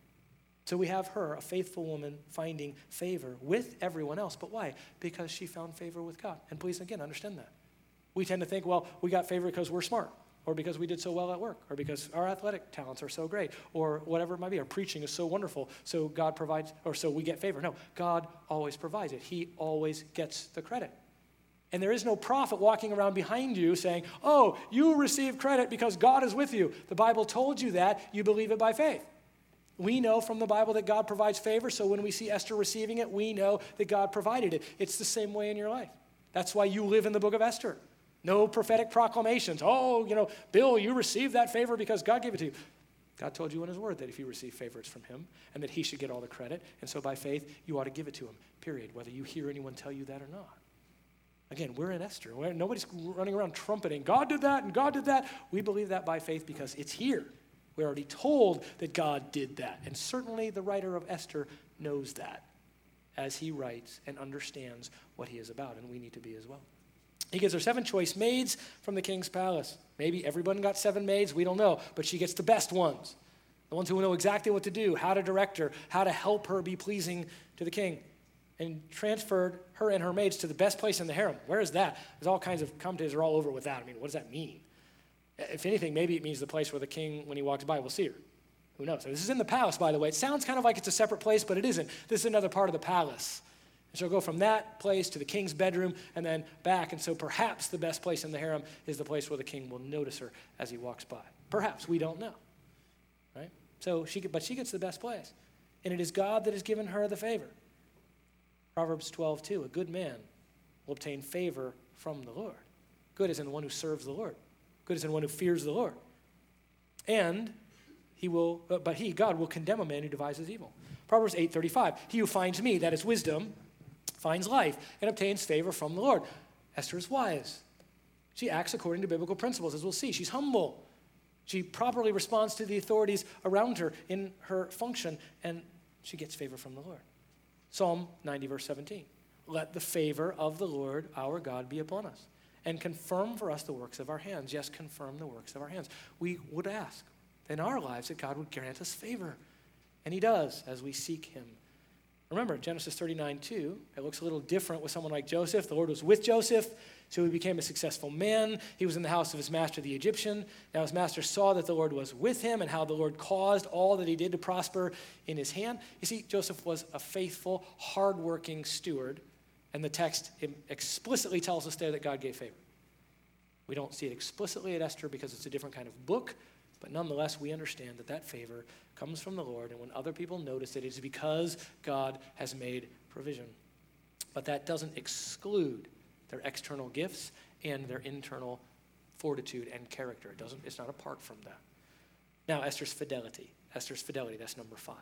So we have her, a faithful woman, finding favor with everyone else. But why? Because she found favor with God. And please, again, understand that. We tend to think, well, we got favor because we're smart, or because we did so well at work, or because our athletic talents are so great, or whatever it might be. Our preaching is so wonderful, so God provides, or so we get favor. No, God always provides it. He always gets the credit. And there is no prophet walking around behind you saying, oh, you receive credit because God is with you. The Bible told you that. You believe it by faith. We know from the Bible that God provides favor, so when we see Esther receiving it, we know that God provided it. It's the same way in your life. That's why you live in the book of Esther. No prophetic proclamations. Oh, you know, Bill, you received that favor because God gave it to you. God told you in his word that if you receive favor, it's from him, and that he should get all the credit. And so by faith, you ought to give it to him, period, whether you hear anyone tell you that or not. Again, we're in Esther. We're, nobody's running around trumpeting, God did that and God did that. We believe that by faith because it's here. We're already told that God did that. And certainly the writer of Esther knows that as he writes and understands what he is about, and we need to be as well. He gives her seven choice maids from the king's palace. Maybe everyone got seven maids, we don't know, but she gets the best ones, the ones who know exactly what to do, how to direct her, how to help her be pleasing to the king, and transferred her and her maids to the best place in the harem. Where is that? There's all kinds of commentators are all over with that. I mean, what does that mean? If anything, maybe it means the place where the king, when he walks by, will see her. Who knows? So this is in the palace, by the way. It sounds kind of like it's a separate place, but it isn't. This is another part of the palace. And she'll go from that place to the king's bedroom and then back. And so perhaps the best place in the harem is the place where the king will notice her as he walks by. Perhaps. We don't know. Right? So she, but she gets the best place. And it is God that has given her the favor. Proverbs twelve two, a good man will obtain favor from the Lord. Good is in the one who serves the Lord. Good is in one who fears the Lord. And he will, but he, God, will condemn a man who devises evil. Proverbs eight thirty-five, he who finds me, that is wisdom, finds life and obtains favor from the Lord. Esther is wise. She acts according to biblical principles, as we'll see. She's humble. She properly responds to the authorities around her in her function, and she gets favor from the Lord. Psalm ninety, verse seventeen, let the favor of the Lord our God be upon us, and confirm for us the works of our hands. Yes, confirm the works of our hands. We would ask in our lives that God would grant us favor. And he does as we seek him Remember, Genesis thirty-nine two, it looks a little different with someone like Joseph. The Lord was with Joseph, so he became a successful man. He was in the house of his master, the Egyptian. Now his master saw that the Lord was with him and how the Lord caused all that he did to prosper in his hand. You see, Joseph was a faithful, hardworking steward, and the text explicitly tells us there that God gave favor. We don't see it explicitly at Esther because it's a different kind of book, but nonetheless, we understand that that favor comes from the Lord, and when other people notice it, it is because God has made provision. But that doesn't exclude their external gifts and their internal fortitude and character. It doesn't, it's not apart from that. Now, Esther's fidelity. Esther's fidelity, that's number five.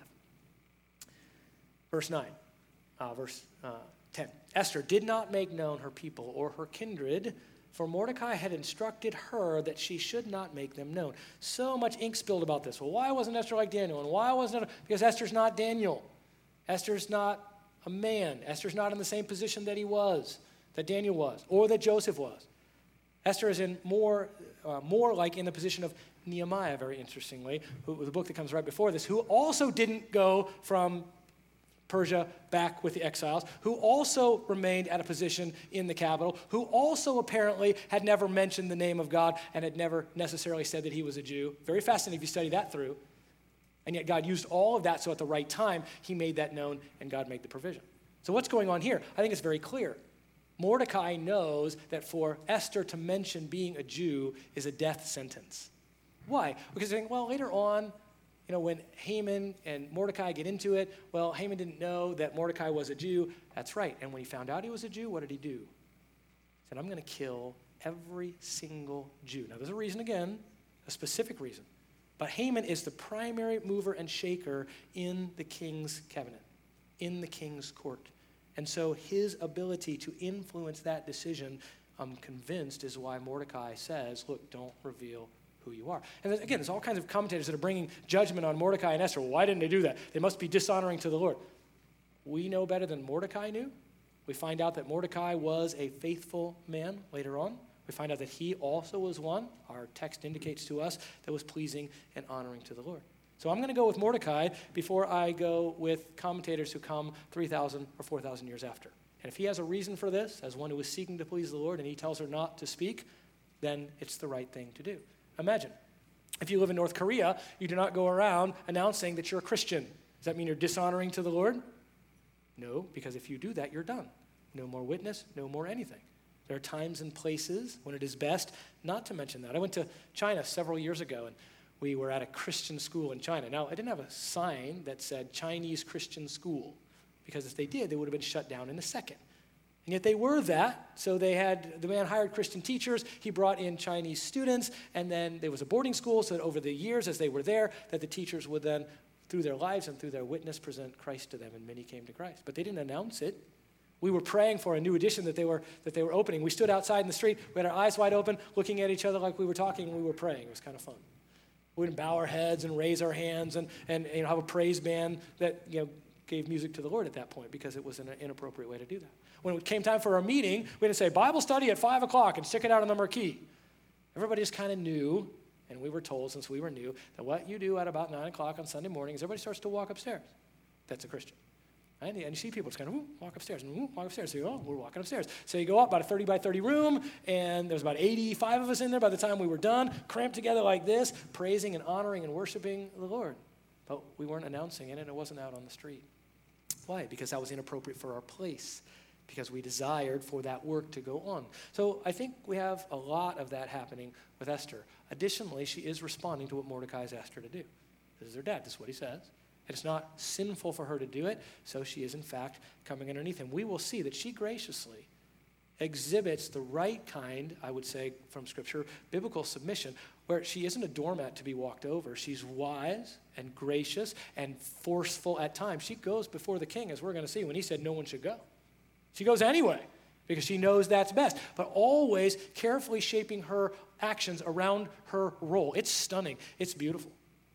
Verse nine, uh, verse uh, ten. Esther did not make known her people or her kindred, for Mordecai had instructed her that she should not make them known. So much ink spilled about this. Well, why wasn't Esther like Daniel? And why wasn't it? Because Esther's not Daniel. Esther's not a man. Esther's not in the same position that he was, that Daniel was, or that Joseph was. Esther is in more, uh, more like in the position of Nehemiah, very interestingly, who, the book that comes right before this, who also didn't go from Persia back with the exiles, who also remained at a position in the capital, who also apparently had never mentioned the name of God and had never necessarily said that he was a Jew. Very fascinating if you study that through. And yet God used all of that, so at the right time, he made that known and God made the provision. So what's going on here? I think it's very clear. Mordecai knows that for Esther to mention being a Jew is a death sentence. Why? Because they're thinking, well, later on, you know, when Haman and Mordecai get into it, well, Haman didn't know that Mordecai was a Jew. That's right. And when he found out he was a Jew, what did he do? He said, I'm going to kill every single Jew. Now, there's a reason again, a specific reason. But Haman is the primary mover and shaker in the king's cabinet, in the king's court. And so his ability to influence that decision, I'm convinced, is why Mordecai says, look, don't reveal who you are. And then, again, there's all kinds of commentators that are bringing judgment on Mordecai and Esther. Well, why didn't they do that? They must be dishonoring to the Lord. We know better than Mordecai knew. We find out that Mordecai was a faithful man later on. We find out that he also was one, our text indicates to us, that was pleasing and honoring to the Lord. So I'm going to go with Mordecai before I go with commentators who come three thousand or four thousand years after. And if he has a reason for this, as one who is seeking to please the Lord, and he tells her not to speak, then it's the right thing to do. Imagine, if you live in North Korea, you do not go around announcing that you're a Christian. Does that mean you're dishonoring to the Lord? No, because if you do that, you're done. No more witness, no more anything. There are times and places when it is best not to mention that. I went to China several years ago, and we were at a Christian school in China. Now, I didn't have a sign that said Chinese Christian school, because if they did, they would have been shut down in a second. And yet they were that, so they had, the man hired Christian teachers, he brought in Chinese students, and then there was a boarding school, so that over the years as they were there, that the teachers would then, through their lives and through their witness, present Christ to them, and many came to Christ. But they didn't announce it. We were praying for a new edition that they were that they were opening. We stood outside in the street, we had our eyes wide open, looking at each other like we were talking, and we were praying. It was kind of fun. We would bow our heads and raise our hands and, and you know, have a praise band that, you know, gave music to the Lord at that point, because it was an inappropriate way to do that. When it came time for our meeting, we didn't say Bible study at five o'clock and stick it out on the marquee. Everybody just kind of knew, and we were told since we were new, that what you do at about nine o'clock on Sunday morning is everybody starts to walk upstairs. That's a Christian. And you see people just kind of ooh, walk upstairs and ooh, walk upstairs. So you go, oh, we're walking upstairs. So you go up about a thirty by thirty room, and there's about eighty-five of us in there by the time we were done, cramped together like this, praising and honoring and worshiping the Lord. But we weren't announcing it, and it wasn't out on the street. Why? Because that was inappropriate for our place, because we desired for that work to go on. So I think we have a lot of that happening with Esther. Additionally, she is responding to what Mordecai has asked her to do. This is her dad. This is what he says. And it's not sinful for her to do it, so she is, in fact, coming underneath him. We will see that she graciously exhibits the right kind, I would say, from Scripture, biblical submission, where she isn't a doormat to be walked over. She's wise and gracious and forceful at times. She goes before the king, as we're going to see, when he said no one should go. She goes anyway, because she knows that's best, but always carefully shaping her actions around her role. It's stunning. It's beautiful.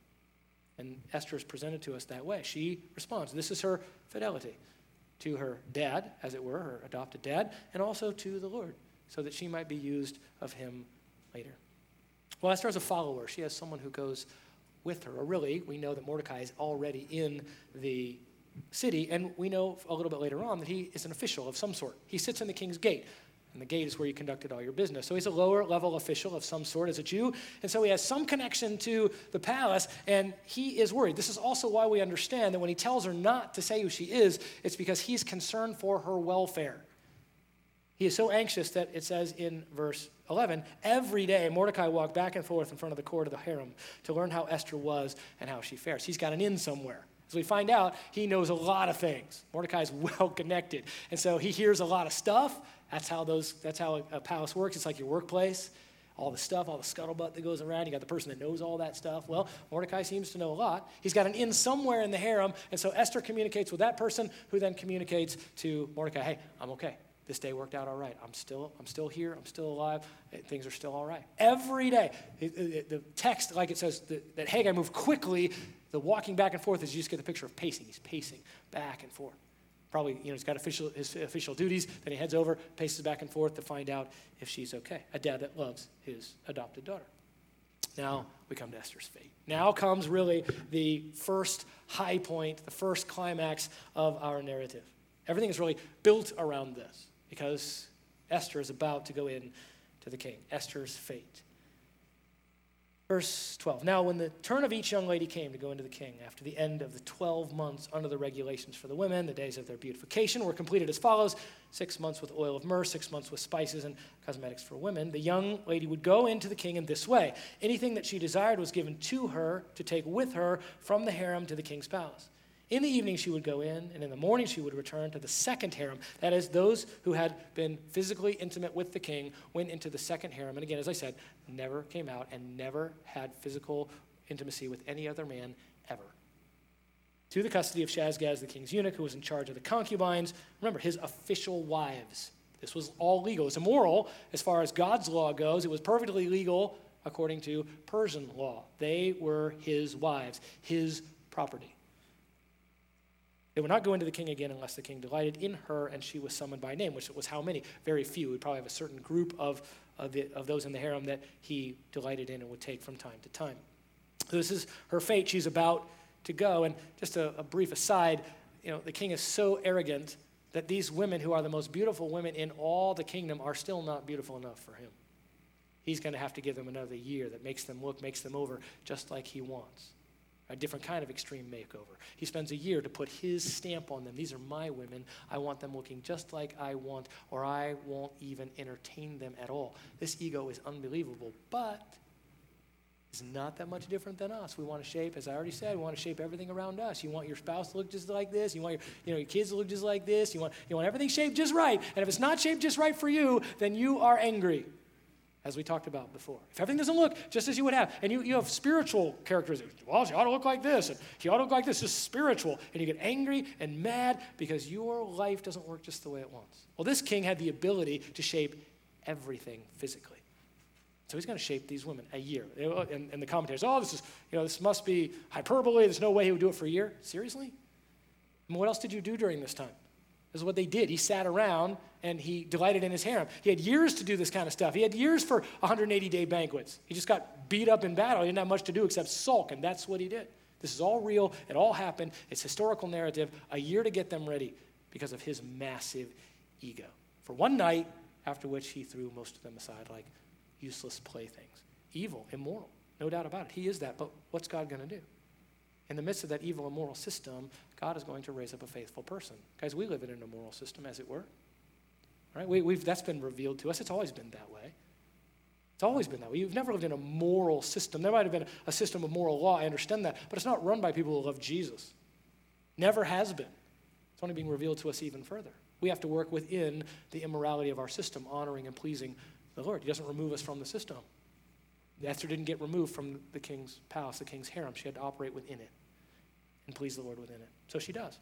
And Esther is presented to us that way. She responds. This is her fidelity to her dad, as it were, her adopted dad, and also to the Lord, so that she might be used of him later. Well, Esther is a follower. She has someone who goes with her. Or really, we know that Mordecai is already in the city, and we know a little bit later on that he is an official of some sort. He sits in the king's gate, and the gate is where you conducted all your business. So he's a lower level official of some sort as a Jew, and so he has some connection to the palace, and he is worried. This is also why we understand that when he tells her not to say who she is, it's because he's concerned for her welfare. He is so anxious that it says in verse eleven, every day Mordecai walked back and forth in front of the court of the harem to learn how Esther was and how she fares. He's got an in somewhere. As we find out, he knows a lot of things. Mordecai is well connected, and so he hears a lot of stuff. That's how those. That's how a, a palace works. It's like your workplace. All the stuff, all the scuttlebutt that goes around. You got the person that knows all that stuff. Well, Mordecai seems to know a lot. He's got an in somewhere in the harem, and so Esther communicates with that person, who then communicates to Mordecai, hey, I'm okay. This day worked out all right. I'm still, I'm still here. I'm still alive. Things are still all right. Every day, the text, like it says, that Haggai moved quickly. The walking back and forth is you just get the picture of pacing. He's pacing back and forth. Probably, you know, he's got official his official duties. Then he heads over, paces back and forth to find out if she's okay. A dad that loves his adopted daughter. Now we come to Esther's fate. Now comes really the first high point, the first climax of our narrative. Everything is really built around this, because Esther is about to go in to the king. Esther's fate. Verse twelve. Now when the turn of each young lady came to go into the king, after the end of the twelve months under the regulations for the women, the days of their beautification were completed as follows: six months with oil of myrrh, six months with spices and cosmetics for women. The young lady would go into the king in this way. Anything that she desired was given to her to take with her from the harem to the king's palace. In the evening she would go in, and in the morning she would return to the second harem. That is, those who had been physically intimate with the king went into the second harem. And again, as I said, never came out and never had physical intimacy with any other man ever. To the custody of Shazgaz, the king's eunuch, who was in charge of the concubines. Remember, his official wives. This was all legal. It's immoral as far as God's law goes. It was perfectly legal according to Persian law. They were his wives, his property. They would not go into the king again unless the king delighted in her and she was summoned by name, which was how many? Very few. We'd probably have a certain group of, of, the, of those in the harem that he delighted in and would take from time to time. So this is her fate. She's about to go. And just a, a brief aside, you know, the king is so arrogant that these women, who are the most beautiful women in all the kingdom, are still not beautiful enough for him. He's going to have to give them another year that makes them look, makes them over just like he wants. A different kind of extreme makeover. He spends a year to put his stamp on them. These are my women. I want them looking just like I want, or I won't even entertain them at all. This ego is unbelievable, but it's not that much different than us. We want to shape, as I already said, we want to shape everything around us. You want your spouse to look just like this. You want your, you know, your kids to look just like this. You want, you want everything shaped just right. And if it's not shaped just right for you, then you are angry, as we talked about before. If everything doesn't look just as you would have, and you, you have spiritual characteristics, well, she ought to look like this, and she ought to look like this, just spiritual, and you get angry and mad because your life doesn't work just the way it wants. Well, this king had the ability to shape everything physically. So he's going to shape these women a year. And, and the commentators, oh, this is, you know, this must be hyperbole. There's no way he would do it for a year. Seriously? And what else did you do during this time? This is what they did. He sat around and he delighted in his harem. He had years to do this kind of stuff. He had years for one hundred eighty day banquets. He just got beat up in battle. He didn't have much to do except sulk, and that's what he did. This is all real. It all happened. It's historical narrative. A year to get them ready because of his massive ego. For one night, after which he threw most of them aside like useless playthings. Evil, immoral, no doubt about it. He is that, but what's God going to do? In the midst of that evil, immoral system, God is going to raise up a faithful person. Guys, we live in an immoral system, as it were. Right? We, we've, that's been revealed to us. It's always been that way. It's always been that way. You've never lived in a moral system. There might have been a system of moral law. I understand that. But it's not run by people who love Jesus. Never has been. It's only being revealed to us even further. We have to work within the immorality of our system, honoring and pleasing the Lord. He doesn't remove us from the system. Esther didn't get removed from the king's palace, the king's harem. She had to operate within it and please the Lord within it. So she does.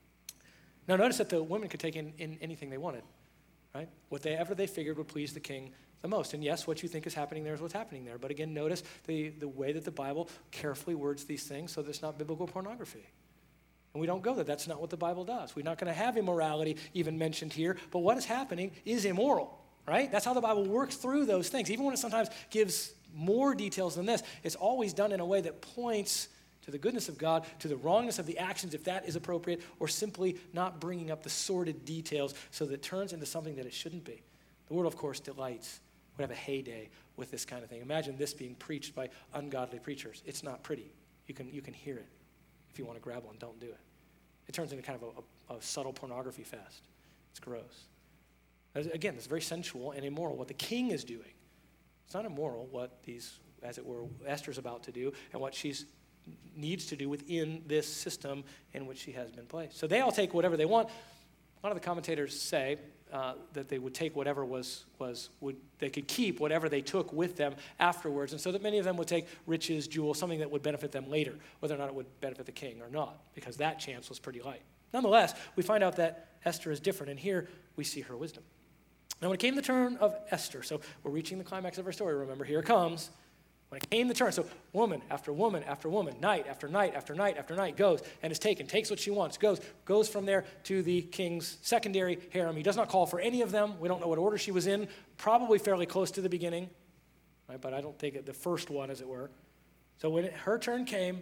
Now notice that the women could take in, in anything they wanted, right? Whatever they figured would please the king the most. And yes, what you think is happening there is what's happening there. But again, notice the, the way that the Bible carefully words these things so that it's not biblical pornography. And we don't go there. That's not what the Bible does. We're not going to have immorality even mentioned here. But what is happening is immoral, right? That's how the Bible works through those things. Even when it sometimes gives more details than this, it's always done in a way that points to the goodness of God, to the wrongness of the actions, if that is appropriate, or simply not bringing up the sordid details so that it turns into something that it shouldn't be. The world, of course, delights, would have a heyday with this kind of thing. Imagine this being preached by ungodly preachers. It's not pretty. You can, you can hear it. If you want to grab one, don't do it. It turns into kind of a, a, a subtle pornography fest. It's gross. Again, it's very sensual and immoral what the king is doing. It's not immoral what these, as it were, Esther's about to do and what she's needs to do within this system in which she has been placed. So they all take whatever they want. A lot of the commentators say uh, that they would take whatever was, was would they could keep whatever they took with them afterwards, and so that many of them would take riches, jewels, something that would benefit them later, whether or not it would benefit the king or not, because that chance was pretty light. Nonetheless, we find out that Esther is different, and here we see her wisdom. Now, when it came the turn of Esther, so we're reaching the climax of our story, remember, here it comes. When it came the turn, so woman after woman after woman, night after night after night after night goes and is taken, takes what she wants, goes, goes from there to the king's secondary harem. He does not call for any of them. We don't know what order she was in, probably fairly close to the beginning, right? But I don't think it, the first one, as it were. So when it, her turn came,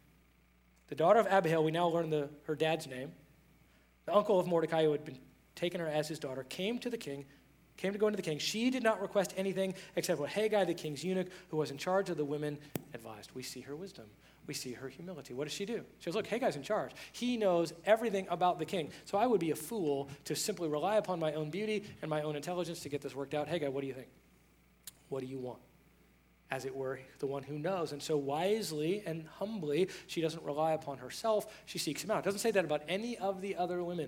the daughter of Abihail, we now learn the, her dad's name, the uncle of Mordecai who had been taken her as his daughter, came to the king, came to go into the king. She did not request anything except what Haggai, the king's eunuch, who was in charge of the women, advised. We see her wisdom. We see her humility. What does she do? She goes, look, Haggai's in charge. He knows everything about the king. So I would be a fool to simply rely upon my own beauty and my own intelligence to get this worked out. Haggai, what do you think? What do you want? As it were, the one who knows. And so wisely and humbly, she doesn't rely upon herself. She seeks him out. It doesn't say that about any of the other women.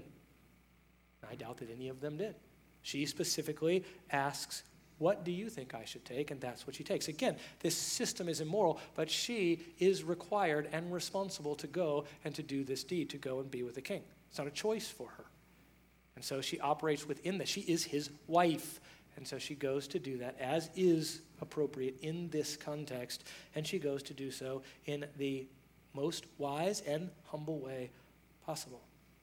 I doubt that any of them did. She specifically asks, what do you think I should take? And that's what she takes. Again, this system is immoral, but she is required and responsible to go and to do this deed, to go and be with the king. It's not a choice for her. And so she operates within this. She is his wife. And so she goes to do that as is appropriate in this context. And she goes to do so in the most wise and humble way possible.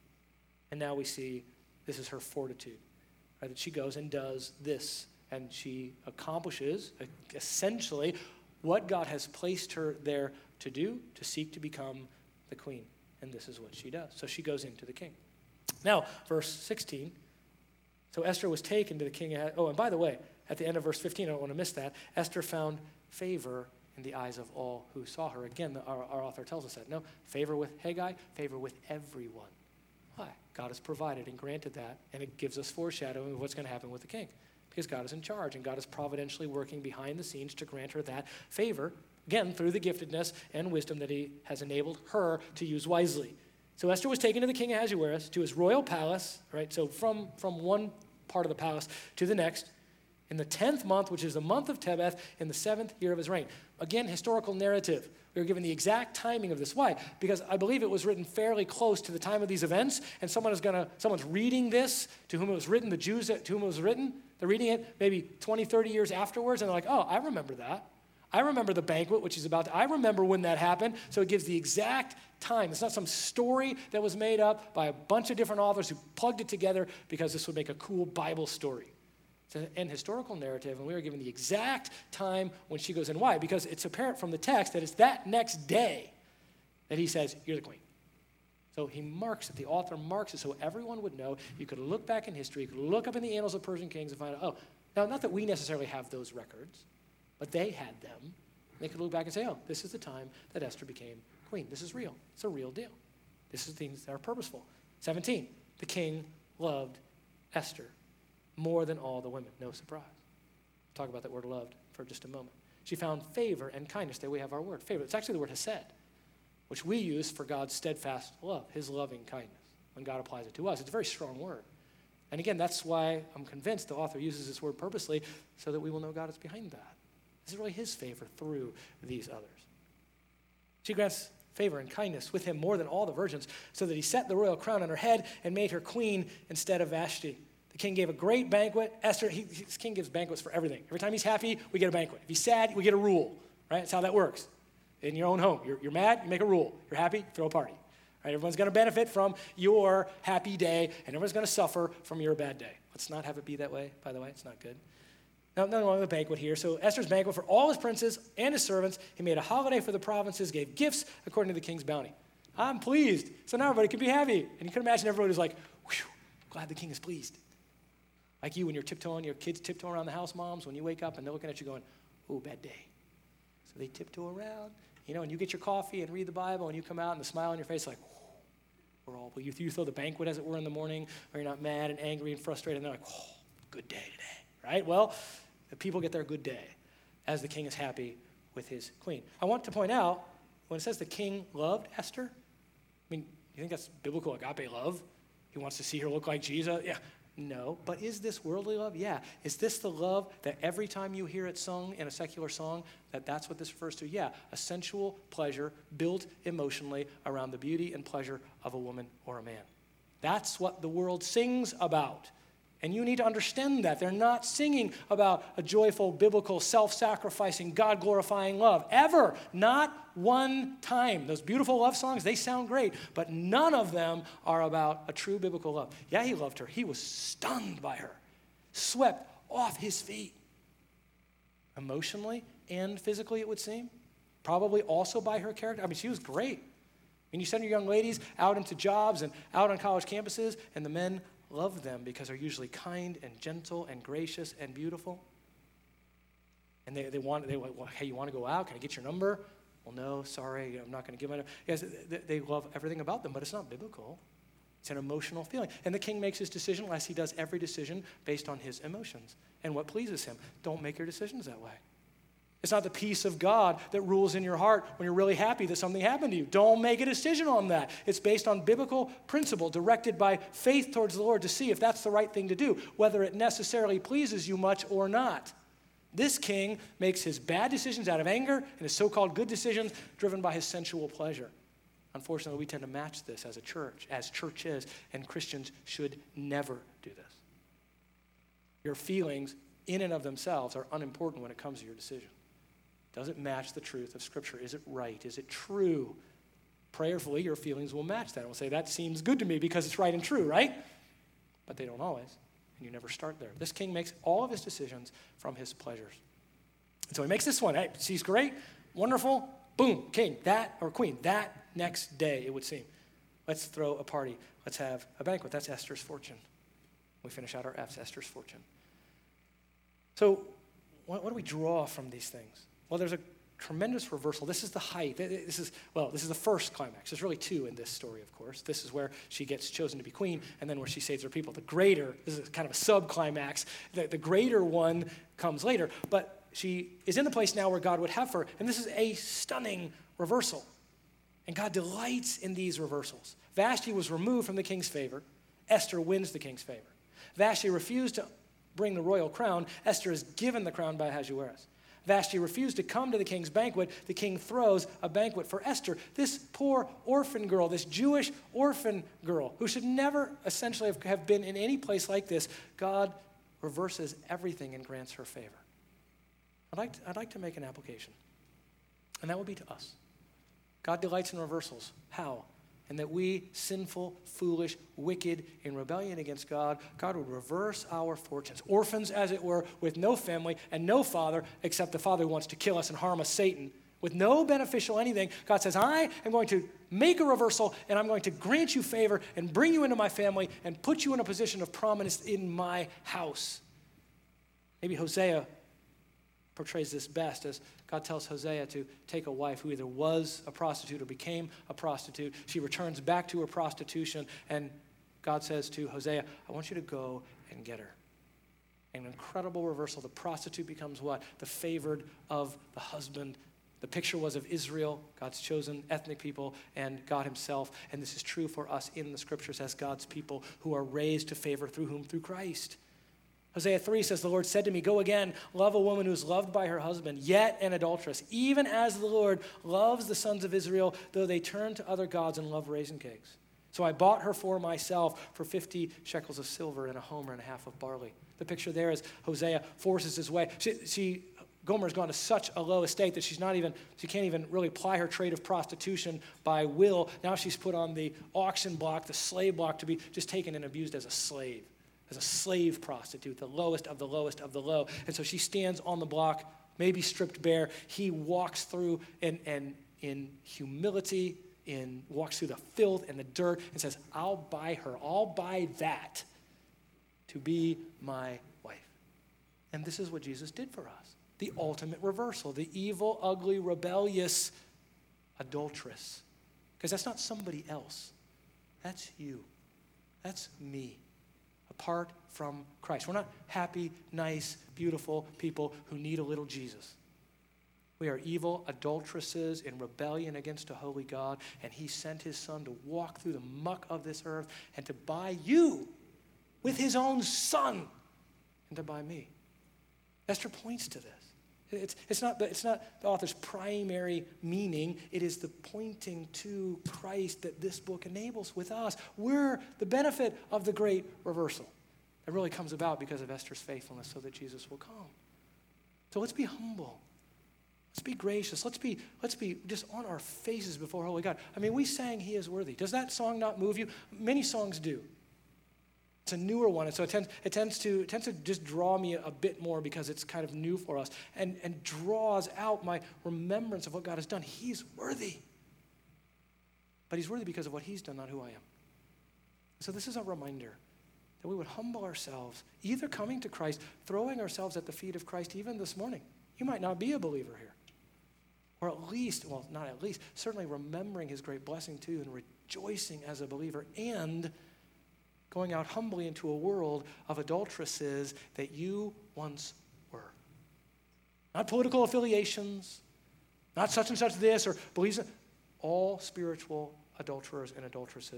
And now we see this is her fortitude. Right, that she goes and does this, and she accomplishes essentially what God has placed her there to do, to seek to become the queen. And this is what she does. So she goes into the king. Now, verse sixteen. So Esther was taken to the king. Oh, and by the way, at the end of verse fifteen, I don't want to miss that, Esther found favor in the eyes of all who saw her. Again, the, our, our author tells us that. No, favor with Haggai, favor with everyone. Why? God has provided and granted that, and it gives us foreshadowing of what's going to happen with the king. Because God is in charge, and God is providentially working behind the scenes to grant her that favor, again, through the giftedness and wisdom that he has enabled her to use wisely. So Esther was taken to the king Ahasuerus, to his royal palace, right? So from, from one part of the palace to the next, in the tenth month, which is the month of Tebeth, in the seventh year of his reign. Again, historical narrative. We were given the exact timing of this. Why? Because I believe it was written fairly close to the time of these events, and someone is gonna, someone's reading this to whom it was written, the Jews to whom it was written. They're reading it maybe twenty, thirty years afterwards, and they're like, oh, I remember that. I remember the banquet, which is about to, I remember when that happened. So it gives the exact time. It's not some story that was made up by a bunch of different authors who plugged it together because this would make a cool Bible story. It's an historical narrative, and we are given the exact time when she goes in. Why? Because it's apparent from the text that it's that next day that he says, you're the queen. So he marks it. The author marks it so everyone would know. You could look back in history. You could look up in the annals of Persian kings and find out, oh, now not that we necessarily have those records, but they had them. They could look back and say, oh, this is the time that Esther became queen. This is real. It's a real deal. This is things that are purposeful. seventeen, the king loved Esther more than all the women. No surprise. We'll talk about that word loved for just a moment. She found favor and kindness. There we have our word, favor. It's actually the word hesed, which we use for God's steadfast love, his loving kindness, when God applies it to us. It's a very strong word. And again, that's why I'm convinced the author uses this word purposely so that we will know God is behind that. This is really his favor through these others. She grants favor and kindness with him more than all the virgins, so that he set the royal crown on her head and made her queen instead of Vashti. The king gave a great banquet. Esther, he, this king gives banquets for everything. Every time he's happy, we get a banquet. If he's sad, we get a rule, right? That's how that works. In your own home, you're, you're mad, you make a rule. You're happy, throw a party. Right? Everyone's going to benefit from your happy day, and everyone's going to suffer from your bad day. Let's not have it be that way, by the way. It's not good. Now, no longer a banquet here. So Esther's banquet for all his princes and his servants. He made a holiday for the provinces, gave gifts according to the king's bounty. I'm pleased. So now everybody can be happy. And you can imagine everybody was like, whew, glad the king is pleased. Like you when you're tiptoeing, your kids tiptoe around the house, moms, when you wake up and they're looking at you going, oh, bad day. So they tiptoe around, you know, and you get your coffee and read the Bible and you come out and the smile on your face like, we're all, you, you throw the banquet as it were in the morning, or you're not mad and angry and frustrated, and they're like, oh, good day today, right? Well, the people get their good day as the king is happy with his queen. I want to point out, when it says the king loved Esther, I mean, you think that's biblical agape love? He wants to see her look like Jesus? Yeah. No. But is this worldly love? Yeah. Is this the love that every time you hear it sung in a secular song, that that's what this refers to? Yeah. A sensual pleasure built emotionally around the beauty and pleasure of a woman or a man. That's what the world sings about. And you need to understand that. They're not singing about a joyful, biblical, self-sacrificing, God-glorifying love. Ever. Not one time. Those beautiful love songs, they sound great, but none of them are about a true biblical love. Yeah, he loved her. He was stunned by her, swept off his feet. Emotionally and physically, it would seem. Probably also by her character. I mean, she was great. And you send your young ladies out into jobs and out on college campuses, and the men love them because they're usually kind and gentle and gracious and beautiful. And they, they want, they well, hey, you want to go out? Can I get your number? Well, no, sorry, I'm not going to give my number. Yes, they, they love everything about them, but it's not biblical. It's an emotional feeling. And the king makes his decision, as he does every decision, based on his emotions and what pleases him. Don't make your decisions that way. It's not the peace of God that rules in your heart when you're really happy that something happened to you. Don't make a decision on that. It's based on biblical principle, directed by faith towards the Lord to see if that's the right thing to do, whether it necessarily pleases you much or not. This king makes his bad decisions out of anger and his so-called good decisions driven by his sensual pleasure. Unfortunately, we tend to match this as a church, as church is, and Christians should never do this. Your feelings in and of themselves are unimportant when it comes to your decision. Does it match the truth of Scripture? Is it right? Is it true? Prayerfully, your feelings will match that. We'll say, that seems good to me because it's right and true, right? But they don't always, and you never start there. This king makes all of his decisions from his pleasures. And so he makes this one. Hey, she's great, wonderful, boom, king, that, or queen, that next day, it would seem. Let's throw a party. Let's have a banquet. That's Esther's fortune. We finish out our F's, Esther's fortune. So what, what do we draw from these things? Well, there's a tremendous reversal. This is the height. This is, well, this is the first climax. There's really two in this story, of course. This is where she gets chosen to be queen, and then where she saves her people. The greater, this is kind of a sub-climax. The, the greater one comes later. But she is in the place now where God would have her, and this is a stunning reversal. And God delights in these reversals. Vashti was removed from the king's favor. Esther wins the king's favor. Vashti refused to bring the royal crown. Esther is given the crown by Ahasuerus. Vashti refused to come to the king's banquet. The king throws a banquet for Esther, this poor orphan girl, this Jewish orphan girl who should never essentially have been in any place like this. God reverses everything and grants her favor. I'd like to, I'd like to make an application, and that would be to us. God delights in reversals. How? And that we, sinful, foolish, wicked, in rebellion against God, God would reverse our fortunes. Orphans, as it were, with no family and no father, except the father who wants to kill us and harm us, Satan. With no beneficial anything, God says, I am going to make a reversal, and I'm going to grant you favor and bring you into my family and put you in a position of prominence in my house. Maybe Hosea portrays this best as God tells Hosea to take a wife who either was a prostitute or became a prostitute. She returns back to her prostitution, and God says to Hosea, I want you to go and get her. An incredible reversal. The prostitute becomes what? The favored of the husband. The picture was of Israel, God's chosen ethnic people, and God himself. And this is true for us in the scriptures as God's people who are raised to favor through whom? Through Christ. Hosea three says, the Lord said to me, go again, love a woman who is loved by her husband, yet an adulteress, even as the Lord loves the sons of Israel, though they turn to other gods and love raisin cakes. So I bought her for myself for fifty shekels of silver and a homer and a half of barley. The picture there is Hosea forces his way. She, she Gomer has gone to such a low estate that she's not even, she can't even really ply her trade of prostitution by will. Now she's put on the auction block, the slave block, to be just taken and abused as a slave. as a slave prostitute, the lowest of the lowest of the low. And so she stands on the block, maybe stripped bare. He walks through and, and in humility, in walks through the filth and the dirt and says, I'll buy her. I'll buy that to be my wife. And this is what Jesus did for us. The ultimate reversal, the evil, ugly, rebellious adulteress. Because that's not somebody else. That's you. That's me. Apart from Christ. We're not happy, nice, beautiful people who need a little Jesus. We are evil adulteresses in rebellion against a holy God, and he sent his son to walk through the muck of this earth and to buy you with his own son and to buy me. Esther points to this. It's, it's, not the, it's not the author's primary meaning. It is the pointing to Christ that this book enables with us. We're the benefit of the great reversal. It really comes about because of Esther's faithfulness so that Jesus will come. So let's be humble. Let's be gracious. Let's be, let's be just on our faces before holy God. I mean, we sang He is Worthy. Does that song not move you? Many songs do. It's a newer one, and so it tends, it tends to it tends to just draw me a bit more because it's kind of new for us and, and draws out my remembrance of what God has done. He's worthy. But he's worthy because of what he's done, not who I am. So this is a reminder that we would humble ourselves, either coming to Christ, throwing ourselves at the feet of Christ even this morning. You might not be a believer here. Or at least, well, not at least, certainly remembering his great blessing too and rejoicing as a believer and going out humbly into a world of adulteresses that you once were. Not political affiliations, not such and such this or beliefs, all spiritual adulterers and adulteresses.